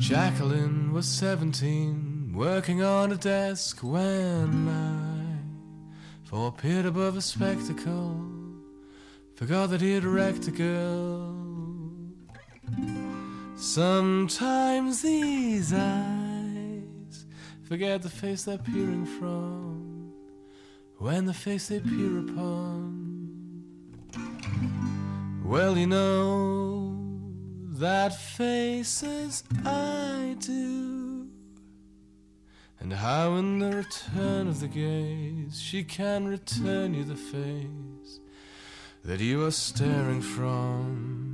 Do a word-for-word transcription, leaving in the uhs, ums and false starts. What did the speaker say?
Jacqueline was seventeen, working on a desk when I, for appeared above a spectacle, forgot that he had wrecked a girl. Sometimes these eyes forget the face they're peering from when the face they peer upon. Well, you know that faces I do, and how in the return of the gaze she can return you the face that you are staring from.